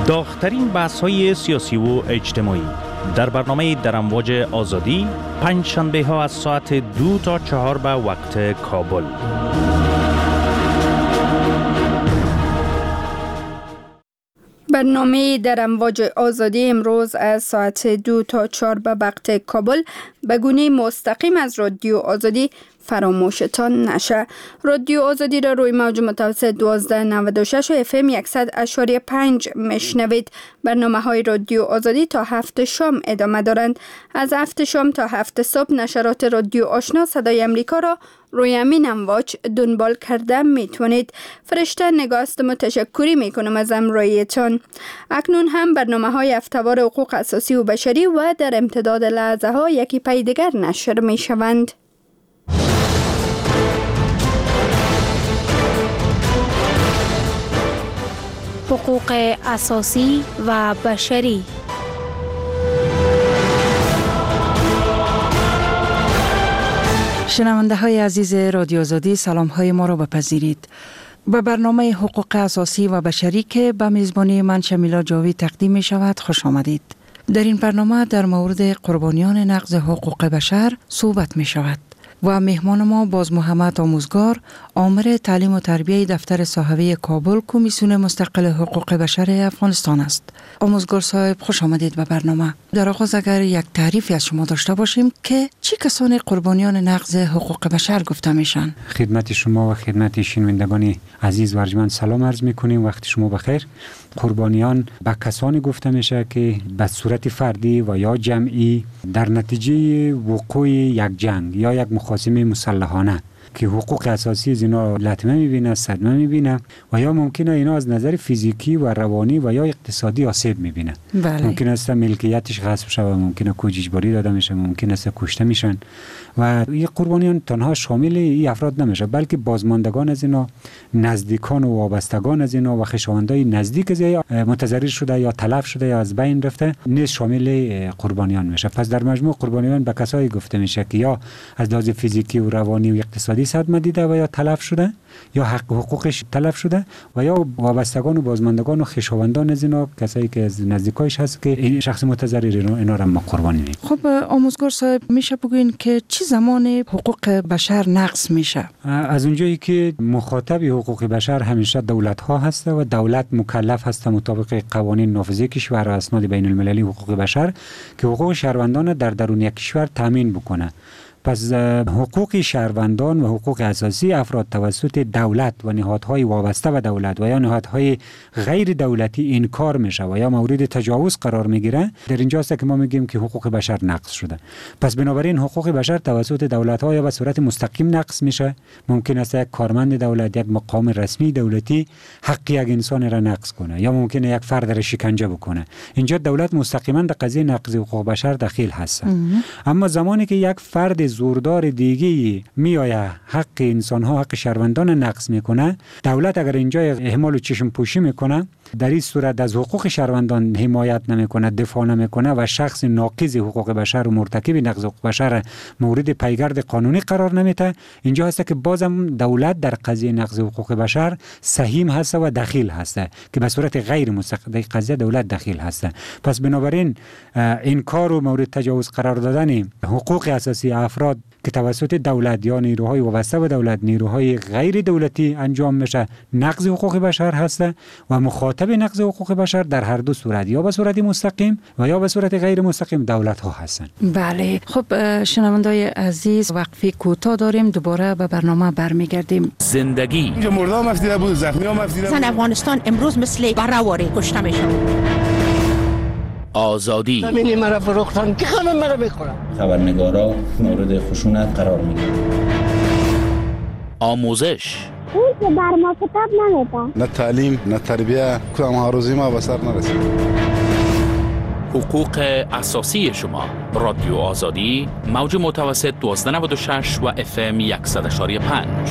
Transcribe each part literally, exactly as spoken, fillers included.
داغ‌ترین بحث‌های سیاسی و اجتماعی در برنامه در امواج آزادی پنج شنبه ها از ساعت دو تا چهار به وقت کابل. برنامه در امواج آزادی امروز از ساعت دو تا چهار به وقت کابل به گونه مستقیم از رادیو آزادی فراموشتان نشه. رادیو آزادی را روی موج متوسط دوازده نود و شش و اف ام صد اشاری پنج میشنوید. برنامه های رادیو آزادی تا هفت شام ادامه دارند. از هفت شام تا هفت صبح نشرات رادیو آشنا صدای امریکا را روی همین امواج دنبال کرده میتونید. فرشته نگاست متشکری میکنم از همراهیتان. اکنون هم برنامه های هفته‌وار حقوق اساسی و بشری و در امتداد لحظه ها یکی پی دیگر نشر میشوند. حقوق اساسی و بشری. شنونده های عزیز رادیو آزادی، سلام های ما را بپذیرید. به برنامه حقوق اساسی و بشری که به میزبانی من شمیلا جاوید تقدیم می شود خوش آمدید. در این برنامه در مورد قربانیان نقض حقوق بشر صحبت می شود و مهمان ما باز محمد آموزگار، آمر تعلیم و تربیه دفتر صاحبه کابل کمیسیون مستقل حقوق بشر افغانستان است. آموزگار صاحب خوش آمدید به برنامه. در آغاز اگر یک تعریفی از شما داشته باشیم که چی کسانی قربانیان نقض حقوق بشر گفته میشن؟ خدمت شما و خدمت شنوندگان عزیز و ارجمند سلام عرض میکنیم. وقت شما بخیر. قربانیان به کسانی گفته میشه که به صورت فردی و یا جمعی در نتیجه وقوع یک جنگ یا یک مخاصمه مسلحانه که حقوق اساسی از اینا لطمه میبینه، صدمه میبینه و یا ممکنه اینا از نظر فیزیکی و روانی و یا اقتصادی آسیب میبینه. بله. ممکن است ملکیتش غصب شود، ممکنه کوج اجباری داده میشه، ممکن است کشته میشن و این قربانیان تنها شامل این افراد نمیشه، بلکه بازماندگان از اینا، نزدیکان و وابستگان از اینا و خویشاوندای نزدیک از یا متضرر شده یا تلف شده یا از بین رفته نیز شامل قربانیان میشه. پس در مجموع قربانیان به کسایی گفته میشه که یا از لحاظ فیزیکی و روانی و اقتصادی صدمه دیده و یا تلف شده یا حق حقوقش تلف شده و یا وابستگان و بازماندگان و خویشاوندان از اینا، کسایی که از نزدیکایش هست که این شخص متضرر اینا را ما قربانی می‌کنیم. خب آموزگار صاحب میشه بگوین که چه زمان حقوق بشر نقض میشه؟ از اونجایی که مخاطب حقوق بشر همیشه دولت ها هست و دولت مکلف هست مطابق قوانین نافذه کشور و اسناد بین المللی حقوق بشر که حقوق شهروندان در درون یک کشور تامین بکنه. پس حقوق شهروندان و حقوق اساسی افراد توسط دولت و نهادهای وابسته به دولت و یا نهادهای غیر دولتی انکار میشه و یا مورد تجاوز قرار میگیره، در اینجاست که ما میگیم که حقوق بشر نقض شده. پس بنابراین حقوق بشر توسط دولت ها یا به صورت مستقیم نقض میشه. ممکن است یک کارمند دولت، یک مقام رسمی دولتی حق یک انسان را نقض کنه یا ممکنه یک فرد را شکنجه بکنه. اینجا دولت مستقیما در قضیه نقض حقوق بشر دخیل هست. اما زمانی که یک فرد زوردار دیگی میآید حق انسان ها، حق شهروندان نقض میکنه، دولت اگر اینجا اهمال و چشم پوشی میکنه، در این صورت از حقوق شهروندان حمایت نمیکنه، دفاع نمیکنه و شخص ناقض حقوق بشر و مرتکب نقض حقوق بشر مورد پیگرد قانونی قرار نمیده، اینجا هست که بازم دولت در قضیه نقض حقوق بشر سهیم هست و دخیل هست که به صورت غیر مستقل قضیه دولت دخیل هست. پس بنابراین انکار و مورد تجاوز قرار دادن حقوق اساسی افراد که توسط دولت یا نیروهای وابسته به دولت، نیروهای غیر دولتی انجام میشه، نقض حقوق بشر هست و مخاطب نقض حقوق بشر در هر دو صورت، یا به صورت مستقیم و یا به صورت غیر مستقیم، دولت ها هستند. بله. خب شنوندای عزیز، وقفی کوتاه داریم، دوباره به برنامه برمیگردیم. زندگی اینجا مرده هم افدیده بود، زخمی هم افدیده بود. زن افغانستان امروز مثل برآوری کشته میشه. آزادی زمینی مرا فروختن که خانم مرا بخورم. خبرنگارا مورد خشونت قرار میگیرن. آموزش اون که بر ما کتاب نمیده. نه تعلیم نه تربیه، کدام هاروزی ما به سر نرسید. حقوق اساسی شما. رادیو آزادی، موج متوسط دوازده نود و شش و اف ام صد و پنج.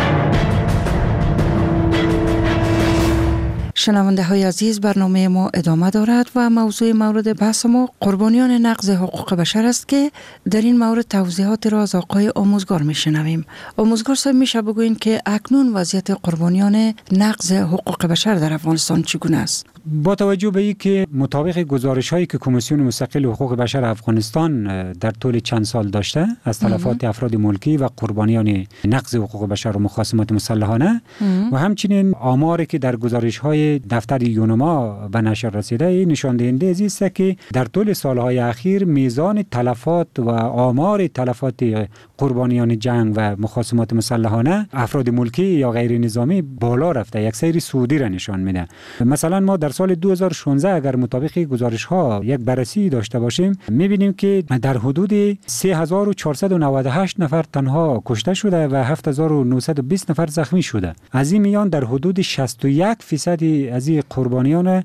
شنونده های عزیز، برنامه ما ادامه دارد و موضوع مورد بحث ما قربانیان نقض حقوق بشر است که در این مورد توضیحات را از آقای آموزگار میشنویم. آموزگار صاحب، میشه بگوین که اکنون وضعیت قربانیان نقض حقوق بشر در افغانستان چگونه است؟ با توجه به اینکه مطابق گزارش هایی که کمیسیون مستقل حقوق بشر افغانستان در طول چند سال داشته از تلفات افراد ملکی و قربانیان نقض حقوق بشر و مخاصمات مسلحانه و همچنین آماری که در گزارش های دفتر یونما به نشر رسیده نشان دهنده است که در طول سالهای اخیر میزان تلفات و آمار تلفات قربانیان جنگ و مخاصمات مسلحانه افراد ملکی یا غیر نظامی بالا رفته، یک سری سعودی را نشان میده. مثلا ما در سال دو هزار و شانزده اگر مطابق گزارش ها یک بررسی داشته باشیم میبینیم که در حدود سه هزار و چهارصد و نود و هشت نفر تنها کشته شده و هفت هزار و نهصد و بیست نفر زخمی شده. از این میان در حدود شصت و یک درصد از این قربانیان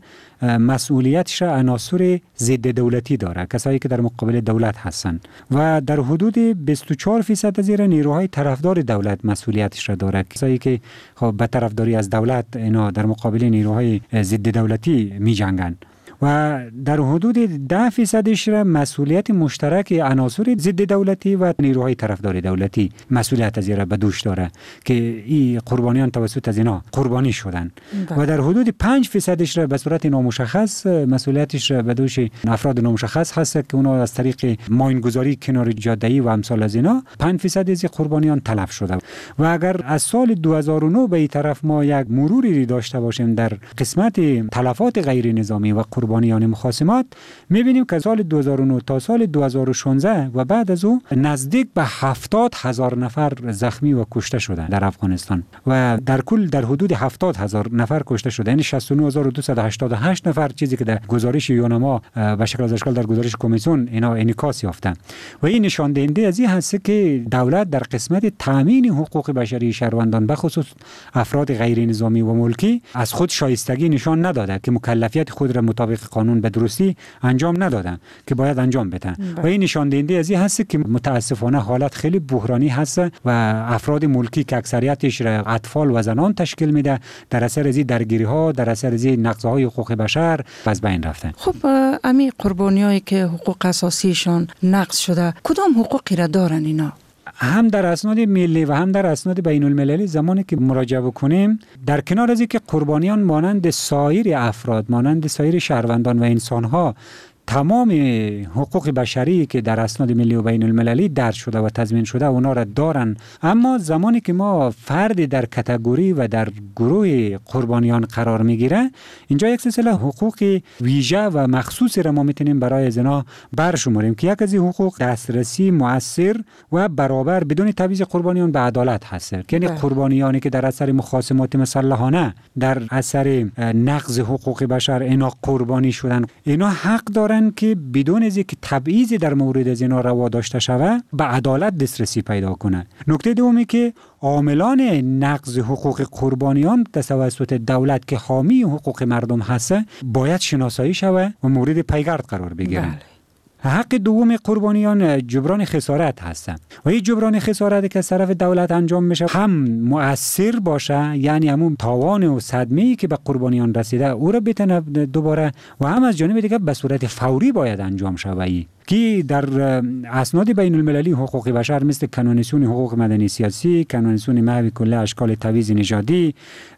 مسئولیتش را عناصر ضد دولتی داره، کسایی که در مقابل دولت هستند و در حدود بیست و چهار درصد از این نیروهای طرفدار دولت مسئولیتش را داره، کسایی که خب به طرفداری از دولت اینا در مقابل نیروهای ضد دولتی می جنگن و در حدود ده درصدش را مسئولیت مشترک عناصر ضد دولتی و نیروهای طرفدار دولتی مسئولیت از این را به دوش داره که این قربانیان توسط از اینا قربانی شدن ده. و در حدود پنج درصدش را به صورت نامشخص مسئولیتش را به دوش افراد نامشخص هست که اونا از طریق ماینگذاری کنار جاده‌ای و امثال از اینا پنج درصد از قربانیان تلف شده. و اگر از سال دو هزار و نه به این طرف ما یک مروری داشته باشیم در قسمت تلفات غیر نظامی و قربانیان مخاصمات می‌بینیم که سال دو هزار و نه تا سال دو هزار و شانزده و بعد از او نزدیک به هفتاد هزار نفر زخمی و کشته شدند در افغانستان و در کل در حدود هفتاد هزار نفر کشته شده، یعنی شصت و نه هزار و دویست و هشتاد و هشت نفر، چیزی که در گزارش یونما به شکل از اشکال در گزارش کمیسیون اینا انعکاس یافته و این نشان دهنده از این هست که دولت در قسمت تامین حقوق بشری شهروندان به خصوص افراد غیر نظامی و ملکی از خود شایستگی نشان نداده که مکلفیت خود را مطابق قانون به درستی انجام ندادن که باید انجام بدن و این نشان دهنده از این هست که متاسفانه حالت خیلی بحرانی هست و افراد ملکی که اکثریتش را اطفال و زنان تشکیل میده در اثر از درگیری ها در اثر از نقض‌های حقوق بشر از بین رفته. خب امی قربانیایی که حقوق اساسیشان نقض شده کدام حقوقی را دارن اینا؟ هم در اسناد ملی و هم در اسناد بین المللی زمانی که مراجعه بکنیم در کنار از اینکه قربانیان مانند سایر افراد مانند سایر شهروندان و انسانها تمام حقوق بشری که در اسناد ملی و بین المللی درج شده و تضمین شده اونا را دارن، اما زمانی که ما فرد در کاتگوری و در گروه قربانیان قرار میگیره اینجا یک سلسله حقوق ویژه و مخصوصی را ما میتونیم برای از اینا برشماریم که یک از این حقوق دسترسی مؤثر و برابر بدون تبعیض قربانیان به عدالت هست. یعنی قربانیانی که در اثر مخاصمات مسلحانه در اثر نقض حقوق بشر اینا قربانی شدن، اینا حق دارن که بدون از اینکه تبعیض در مورد از اینا روا داشته شود به عدالت دسترسی پیدا کنه. نکته دومی که عاملان نقض حقوق قربانیان توسط دولت که حامی حقوق مردم هست باید شناسایی شود و مورد پیگرد قرار بگیرند. حق دوم قربانیان جبران خسارت هستند و این جبران خسارت که از طرف دولت انجام میشه هم مؤثر باشه، یعنی همون تاوان و صدمه‌ای که به قربانیان رسیده او را بتونه دوباره و هم از جانب دیگه به صورت فوری باید انجام شود که در اسناد بین المللی حقوق بشر مثل کنونسیون حقوق مدنی سیاسی، کنونسیون محو کل اشکال تبعیض نژادی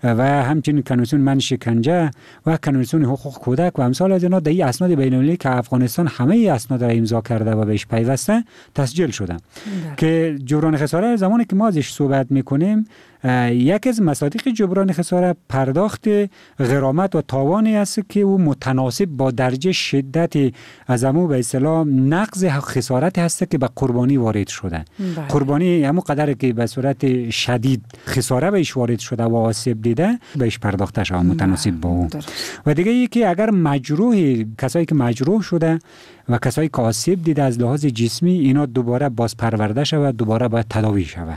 و همچنین کنونسیون من شکنجه و کنونسیون حقوق کودک و امثال از اینا در این اسناد بین المللی که افغانستان همه اسناد را امضا کرده و بهش پیوسته تسجیل شده که جبران خسارت زمانی که ما ازش صحبت میکنیم یک از مصادیق جبران خسارت پرداخت غرامت و تاوانی است که او متناسب با درجه شدت از همون به اصطلاح نقض خسارت هست که به قربانی وارد شده. بله. قربانی همون قدر که به صورت شدید خساره بهش وارد شده و آسیب دیده بهش پرداخته شده متناسب با اون. و دیگه یکی اگر مجروح کسایی که مجروح شده و کسایی که آسیب دیده از لحاظ جسمی اینا دوباره باز پرورده شود، دوباره باید تداوی شود.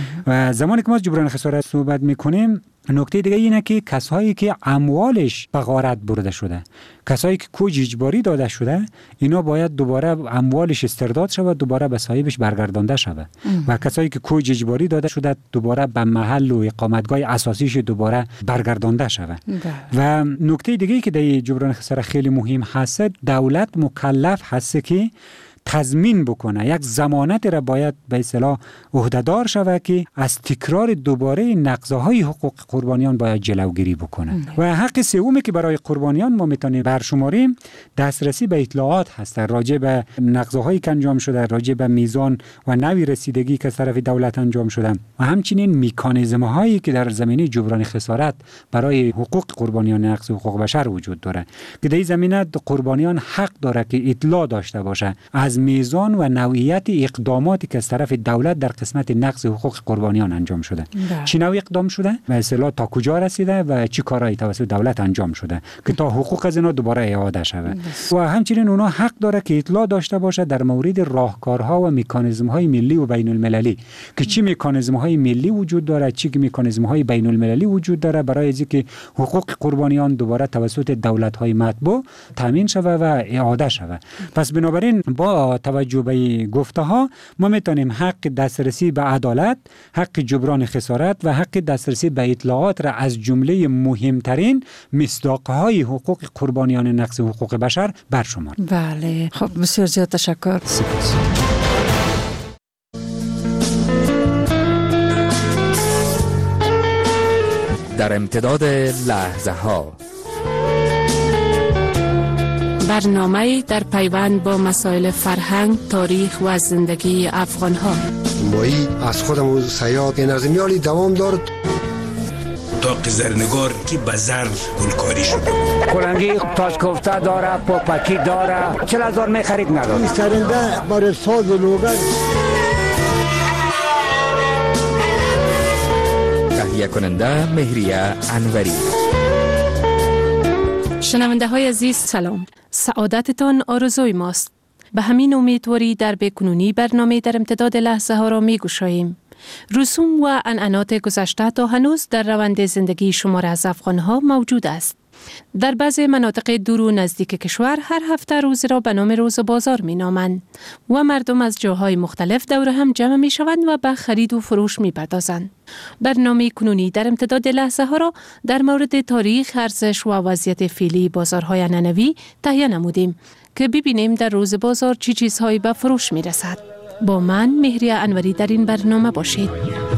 و زمانی که ما جبران خسارت صحبت میکنیم نکته دیگه اینه که کسایی که اموالش به غارت برده شده، کسایی که کوج اجباری داده شده، اینا باید دوباره اموالش استرداد شود، دوباره به صاحبش برگردانده شود. و کسایی که کوج اجباری داده شده دوباره به محل و اقامتگاه اساسیش دوباره برگردانده شود. و نکته دیگه که در جبران خسارت خیلی مهم هست، دولت مکلف هست که تضمین بکنه، یک ضمانت را باید به اصطلاح عهدهدار شود که از تکرار دوباره نقض‌های حقوق قربانیان باید جلوگیری بکنه. و حق سومی که برای قربانیان ما میتونیم برشماریم دسترسی به اطلاعات هست راجع به نقض‌هایی که انجام شده، راجع به میزان و نوع رسیدگی که از طرف دولت انجام شده و همچنین مکانیزم‌هایی که در زمینه جبران خسارت برای حقوق قربانیان نقض حقوق بشر وجود داره که در این زمینه قربانیان حق داره که اطلاع داشته باشه از میزان و نوعیت اقداماتی که از طرف دولت در قسمت نقض حقوق قربانیان انجام شده. چه نوع اقدام شده؟ به اصطلاح تا کجا رسیده و چه کارهایی توسط دولت انجام شده که تا حقوق از اینا دوباره اعاده شود. و همچنین اونا حق داره که اطلاع داشته باشه در مورد راهکارها و مکانیزم‌های ملی و بین المللی که چه مکانیزم‌های ملی وجود داره، چه مکانیزم‌های بین المللی وجود داره برای اینکه حقوق قربانیان دوباره توسط دولت‌های مطبوع تامین شود و اعاده شود. پس بنابراین با توجه به گفته‌ها ما میتونیم حق دسترسی به عدالت، حق جبران خسارت و حق دسترسی به اطلاعات را از جمله مهمترین مصداق‌های حقوق قربانیان نقض حقوق بشر برشماریم. بله، خب بسیار زیاد تشکر. سپاس. در امتداد لحظه ها برنامه در پیوند با مسائل فرهنگ، تاریخ و زندگی افغان ها. مایی از خودم و سیاد این از میالی دوام دارد. داق زرنگار که بزر گلکاری شده. کلنگی تاش کوفته داره، پاپکی داره. چل هزار می خرید نداره. این سرنده برای ساز و لوگر. تهیه کننده مهریه انوری. شنونده های عزیز سلام. سعادتتان آرزوی ماست. به همین امیدواری در بکنونی برنامه در امتداد لحظه ها را می گشاییم. رسوم و عنعنات گذشته تا هنوز در روند زندگی شمار از افغان ها موجود است. در بعضی مناطق دور و نزدیک کشور هر هفته روز را به نام روز بازار می نامند و مردم از جاهای مختلف دور هم جمع می شوند و به خرید و فروش می پردازند. برنامه کنونی در امتداد لحظه ها را در مورد تاریخ، ارزش و وضعیت فعلی بازارهای عنعنوی تهیه نمودیم که ببینیم در روز بازار چی چیزهایی به فروش می رسد. با من مهریه انوری در این برنامه باشید.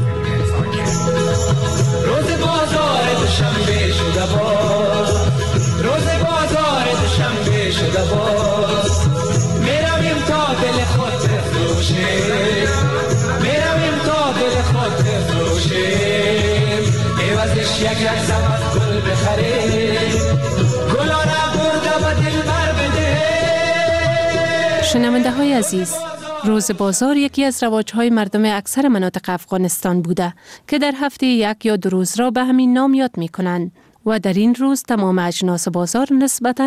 روز بازار دوشنبه شده باز، روز بازار دوشنبه شده باز، میرویم تا دل خود بفروشیم، میرویم تا دل خود بفروشیم، عوضش یک یک سبد گل بخریم، گلا را برده و دل بر بده. شنونده های عزیز، روز بازار یکی از رواج‌های مردم اکثر مناطق افغانستان بوده که در هفته یک یا دو روز را به همین نام یاد می‌کنند و در این روز تمام اجناس بازار نسبتاً